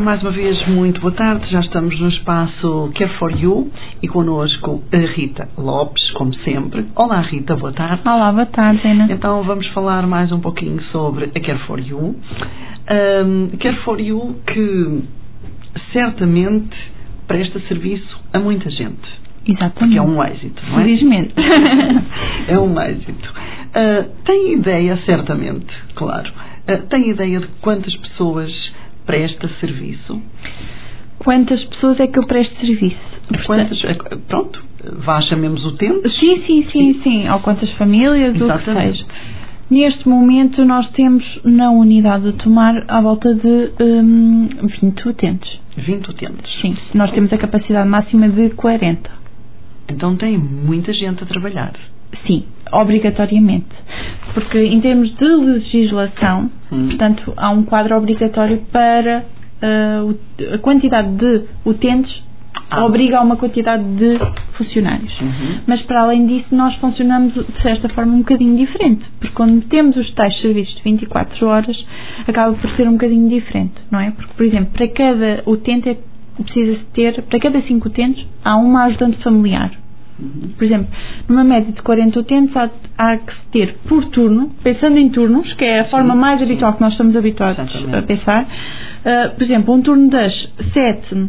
mais uma vez, muito boa tarde. Já estamos no espaço Care for You e connosco a Rita Lopes, como sempre. Olá, Rita, boa tarde. Olá, boa tarde, Ana. Então, vamos falar mais um pouquinho sobre a Care for You. Care for You que certamente presta serviço a muita gente. Exatamente. Porque é um êxito, não é? Felizmente. É um êxito. Tem ideia, certamente, claro, tem ideia de quantas pessoas presta serviço? Quantas pessoas é que eu presto serviço? Pronto, vá, chamemos o tempo. Sim. Ou quantas famílias, exatamente, o que seja. Neste momento nós temos na unidade de Tomar à volta de 20 utentes. 20 utentes? Sim, nós temos a capacidade máxima de 40. Então tem muita gente a trabalhar. Sim, obrigatoriamente. Porque em termos de legislação, portanto, há um quadro obrigatório para a quantidade de utentes obriga a uma quantidade de funcionários. Mas para além disso, nós funcionamos de certa forma um bocadinho diferente. Porque quando temos os tais serviços de 24 horas, acaba por ser um bocadinho diferente, não é? Porque, por exemplo, para cada utente precisa-se ter, para cada 5 utentes, há uma ajudante familiar. Por exemplo, numa média de 40 utentes há que se ter por turno, pensando em turnos, que é a forma mais habitual que nós estamos habituados a pensar. Por exemplo, um turno das 7,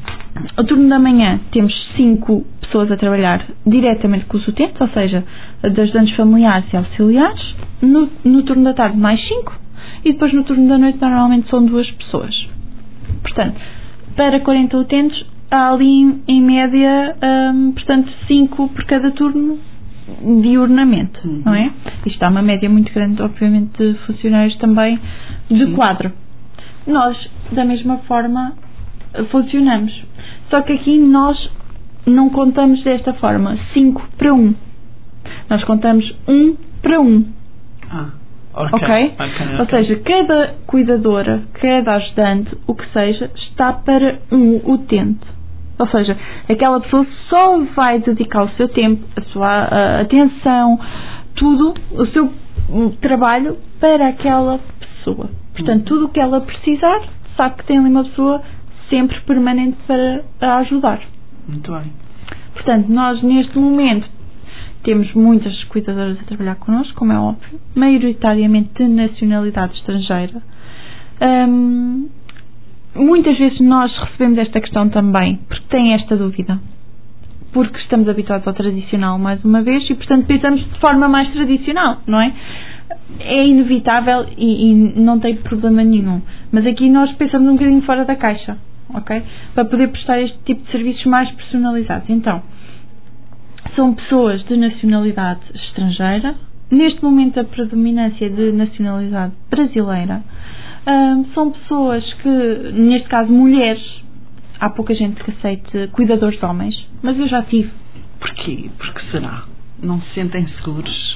o turno da manhã temos 5 pessoas a trabalhar diretamente com os utentes, ou seja, de ajudantes familiares e auxiliares. No turno da tarde mais 5 e depois no turno da noite normalmente são 2 pessoas. Portanto, para 40 utentes há ali em média, portanto, 5 por cada turno diurnamente, não é? Isto há uma média muito grande, obviamente, de funcionários também de quadro. Nós, da mesma forma, funcionamos. Só que aqui nós não contamos desta forma, 5 para 1. Nós contamos 1 para 1. Ok? Ou seja, cada cuidadora, cada ajudante, o que seja, está para um utente. Ou seja, aquela pessoa só vai dedicar o seu tempo, a sua atenção, tudo, o seu trabalho para aquela pessoa. Portanto, tudo o que ela precisar, sabe que tem ali uma pessoa sempre permanente para a ajudar. Muito bem. Portanto, nós neste momento temos muitas cuidadoras a trabalhar connosco, como é óbvio, maioritariamente de nacionalidade estrangeira. Muitas vezes nós recebemos esta questão também, porque tem esta dúvida. Porque estamos habituados ao tradicional, mais uma vez, e portanto pensamos de forma mais tradicional, não é? É inevitável e não tem problema nenhum. Mas aqui nós pensamos um bocadinho fora da caixa, ok? Para poder prestar este tipo de serviços mais personalizados. Então, são pessoas de nacionalidade estrangeira. Neste momento a predominância de nacionalidade brasileira. São pessoas que, neste caso mulheres, há pouca gente que aceite cuidadores de homens, mas eu já tive. Porquê? Porque será? Não se sentem seguros?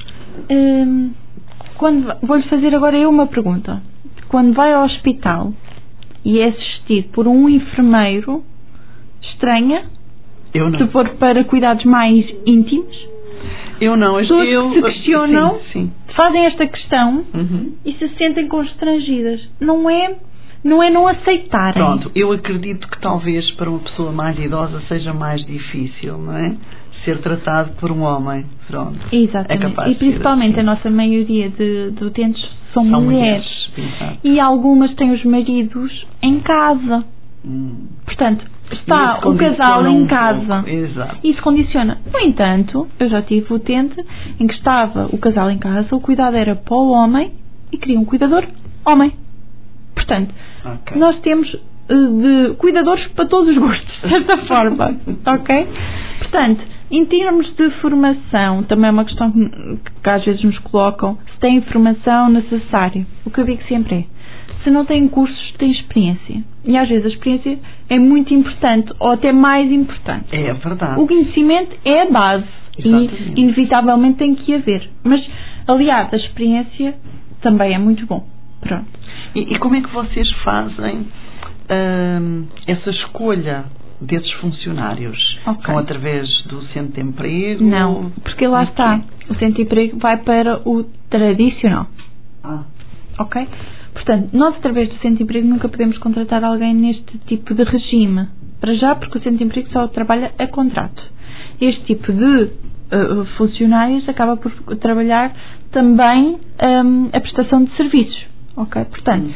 Vou-lhe fazer agora eu uma pergunta. Quando vai ao hospital e é assistido por um enfermeiro, estranha? Eu não. Se for para cuidados mais íntimos? Eu não. Pessoas que se questionam, sim. Fazem esta questão e se sentem constrangidas. Não é não aceitarem. Pronto, eu acredito que talvez para uma pessoa mais idosa seja mais difícil, não é? Ser tratado por um homem. Pronto. Exatamente. É capaz e principalmente assim. A nossa maioria de utentes são mulheres. E algumas têm os maridos em casa. Portanto, está o casal em casa. Exato. Isso condiciona. No entanto, eu já tive utente em que estava o casal em casa, o cuidado era para o homem e queria um cuidador homem. Portanto, nós temos de cuidadores para todos os gostos, de certa forma. Ok? Portanto, em termos de formação, também é uma questão que às vezes nos colocam, se tem informação necessária. O que eu digo sempre é, se não tem cursos, tem experiência. E às vezes a experiência é muito importante, ou até mais importante. É verdade. O conhecimento é a base. Exatamente. E inevitavelmente tem que haver. Mas, aliás, a experiência também é muito bom. Pronto. E como é que vocês fazem essa escolha desses funcionários? São através do centro de emprego? Não, porque lá está. O centro de emprego vai para o tradicional. Ok? Portanto, nós, através do Centro de Emprego, nunca podemos contratar alguém neste tipo de regime. Para já, porque o Centro de Emprego só trabalha a contrato. Este tipo de funcionários acaba por trabalhar também a prestação de serviços. Ok? Portanto,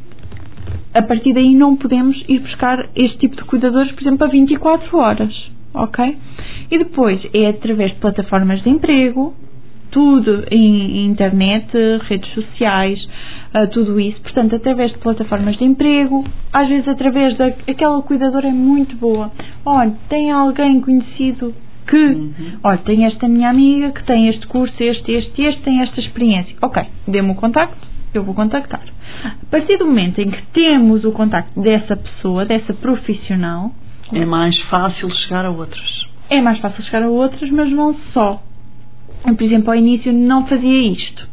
a partir daí não podemos ir buscar este tipo de cuidadores, por exemplo, a 24 horas. Ok? E depois é através de plataformas de emprego, tudo em internet, redes sociais, tudo isso. Portanto, através de plataformas de emprego, às vezes através daquela cuidadora é muito boa. Olha, tem alguém conhecido que, olha, tem esta minha amiga que tem este curso, este, tem esta experiência. Ok, dê-me o contacto, eu vou contactar. A partir do momento em que temos o contacto dessa pessoa, dessa profissional, é mais fácil chegar a outros. É mais fácil chegar a outros, mas não só. Eu, por exemplo, ao início não fazia isto.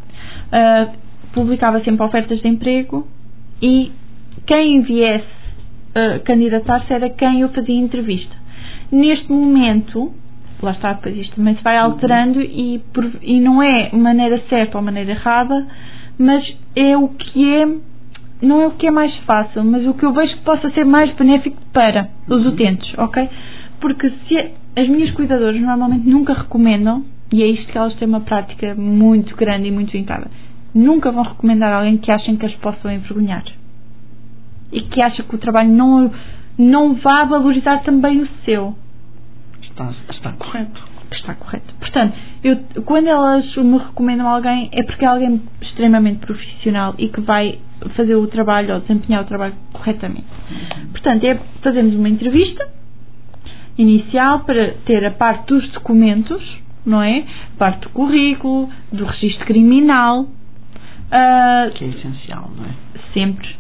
Publicava sempre ofertas de emprego e quem viesse candidatar-se era quem eu fazia entrevista. Neste momento, lá está, depois isto também se vai alterando e não é maneira certa ou maneira errada, mas é o que é, não é o que é mais fácil, mas o que eu vejo que possa ser mais benéfico para os utentes, ok? Porque se as minhas cuidadoras normalmente nunca recomendam, e é isto que elas têm uma prática muito grande e muito vincada, nunca vão recomendar a alguém que achem que as possam envergonhar e que acha que o trabalho não vá valorizar também o seu. Está correto. Está correto. Portanto, quando elas me recomendam alguém, é porque é alguém extremamente profissional e que vai fazer o trabalho ou desempenhar o trabalho corretamente. Portanto, fazemos uma entrevista inicial para ter a parte dos documentos, não é? A parte do currículo, do registro criminal. Que é essencial, não é? Sempre.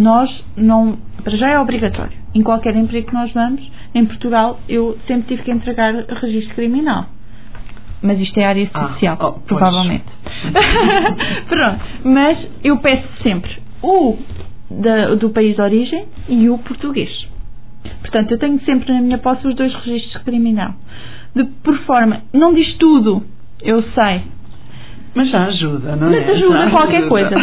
Para já é obrigatório. Em qualquer emprego que nós vamos, em Portugal, eu sempre tive que entregar registro criminal. Mas isto é área social, provavelmente. Pronto. Mas eu peço sempre o do país de origem e o português. Portanto, eu tenho sempre na minha posse os 2 registros criminal. Por forma, não diz tudo, eu sei. Mas já ajuda, não é? Mas ajuda qualquer coisa.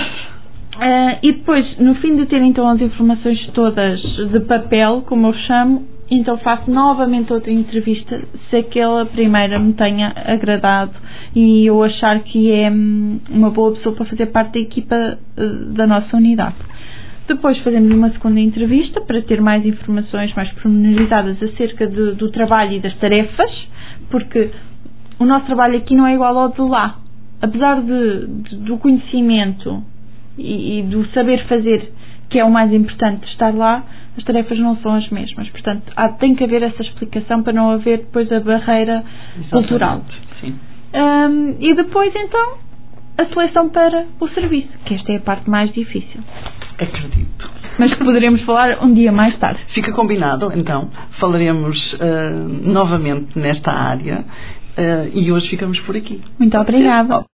E depois, no fim de ter então as informações todas de papel, como eu chamo, então faço novamente outra entrevista se aquela primeira me tenha agradado e eu achar que é uma boa pessoa para fazer parte da equipa da nossa unidade. Depois fazemos uma segunda entrevista para ter mais informações mais pormenorizadas acerca do trabalho e das tarefas, porque o nosso trabalho aqui não é igual ao de lá. Apesar do conhecimento e do saber fazer, que é o mais importante de estar lá, as tarefas não são as mesmas. Portanto, tem que haver essa explicação para não haver depois a barreira cultural. Sim. E depois, então, a seleção para o serviço, que esta é a parte mais difícil. Acredito. Mas que poderemos falar um dia mais tarde. Fica combinado, então. Falaremos novamente nesta área e hoje ficamos por aqui. Muito obrigada.